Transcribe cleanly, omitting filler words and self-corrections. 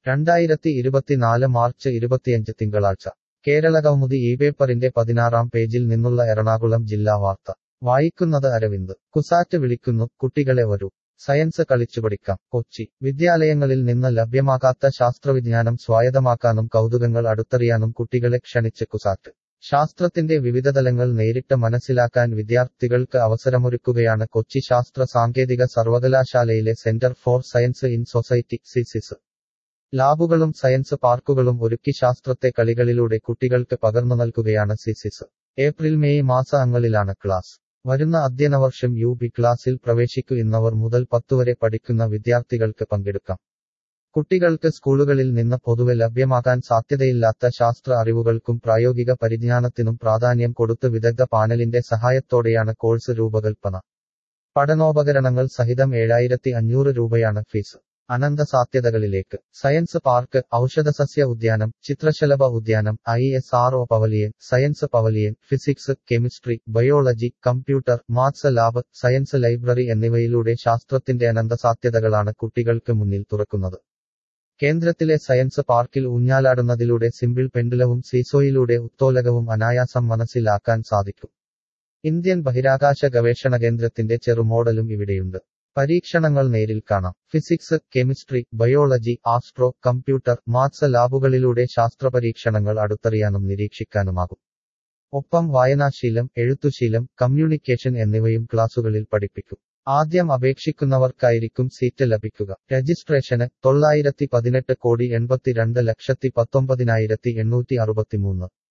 2024 March 25 തിങ്കളാഴ്ച കേരളകൗമുദി പേപ്പറിന്റെ 16-ാം പേജിൽ നിന്നുള്ള എറണാകുളം ജില്ലാ വാർത്ത വായിക്കുന്നത് അരവിന്ദ്. കുസാറ്റ് വിളിക്കുന്നു, കുട്ടികളെ വരൂ. സയൻസ് കളിച്ചുപഠിക്കാം. കൊച്ചി. വിദ്യാലയങ്ങളിൽ നിന്ന് ലഭ്യമാകാത്ത ശാസ്ത്രവിജ്ഞാനം സ്വായത്തമാക്കാനും കൗതുകങ്ങൾ അടുത്തറിയാനും കുട്ടികളെ ക്ഷണിച്ച് കുസാറ്റ്. ശാസ്ത്രത്തിന്റെ വിവിധതലങ്ങൾ നേരിട്ട് മനസ്സിലാക്കാൻ വിദ്യാർത്ഥികൾക്ക് അവസരമൊരുക്കുകയാണ് കൊച്ചി ശാസ്ത്ര സാങ്കേതിക സർവകലാശാലയിലെ centre for science in society (സിസിസ്). ലാബുകളും സയൻസ് പാർക്കുകളും ഒരുക്കി ശാസ്ത്രത്തെ കളികളിലൂടെ കുട്ടികൾക്ക് പകർന്നു നൽകുകയാണ് സിസിസ്. ഏപ്രിൽ-മെയ് മാസങ്ങളിലാണ് ക്ലാസ്. വരുന്ന അധ്യയനവർഷം യു.പി. ക്ലാസ്സിൽ പ്രവേശിക്കുന്നവർ മുതൽ 10 വരെ പഠിക്കുന്ന വിദ്യാർത്ഥികൾക്ക് പങ്കെടുക്കാം. കുട്ടികൾക്ക് സ്കൂളുകളിൽ നിന്ന് പൊതുവെ ലഭ്യമാകാൻ സാധ്യതയില്ലാത്ത ശാസ്ത്ര അറിവുകൾക്കും പ്രായോഗിക പരിജ്ഞാനത്തിനും പ്രാധാന്യം കൊടുത്ത് വിദഗ്ധ പാനലിന്റെ സഹായത്തോടെയാണ് കോഴ്സ് രൂപകൽപ്പന. പഠനോപകരണങ്ങൾ സഹിതം 7500 രൂപയാണ് ഫീസ്. അനന്ത സാധ്യതകളിലേക്ക്. സയൻസ് പാർക്ക്, ഔഷധസസ്യ ഉദ്യാനം, ചിത്രശലഭ ഉദ്യാനം, ISRO pavilion, science pavilion, physics, chemistry, biology, computer, maths lab, science library എന്നിവയിലൂടെ ശാസ്ത്രത്തിന്റെ അനന്ത സാധ്യതകളാണ് കുട്ടികൾക്ക് മുന്നിൽ തുറക്കുന്നത്. കേന്ദ്രത്തിലെ സയൻസ് പാർക്കിൽ ഊഞ്ഞാലാടുന്നതിലൂടെ സിമ്പിൾ പെൻഡുലവും സീസോയിലൂടെ ഉത്തോലകവും അനായാസം മനസ്സിലാക്കാൻ സാധിക്കും. ഇന്ത്യൻ ബഹിരാകാശ ഗവേഷണ കേന്ദ്രത്തിന്റെ ചെറുമോഡലും ഇവിടെയുണ്ട്. പരീക്ഷണങ്ങൾ നേരിൽ കാണാം. Physics, chemistry, biology, astro, computer, maths ലാബുകളിലൂടെ ശാസ്ത്രപരീക്ഷണങ്ങൾ അടുത്തറിയാനും നിരീക്ഷിക്കാനുമാകും. ഒപ്പം വായനാശീലം, എഴുത്തുശീലം, കമ്മ്യൂണിക്കേഷൻ എന്നിവയും ക്ലാസുകളിൽ പഠിപ്പിക്കും. ആദ്യം അപേക്ഷിക്കുന്നവർക്കായിരിക്കും സീറ്റ് ലഭിക്കുക. രജിസ്ട്രേഷന് 918,82,19,863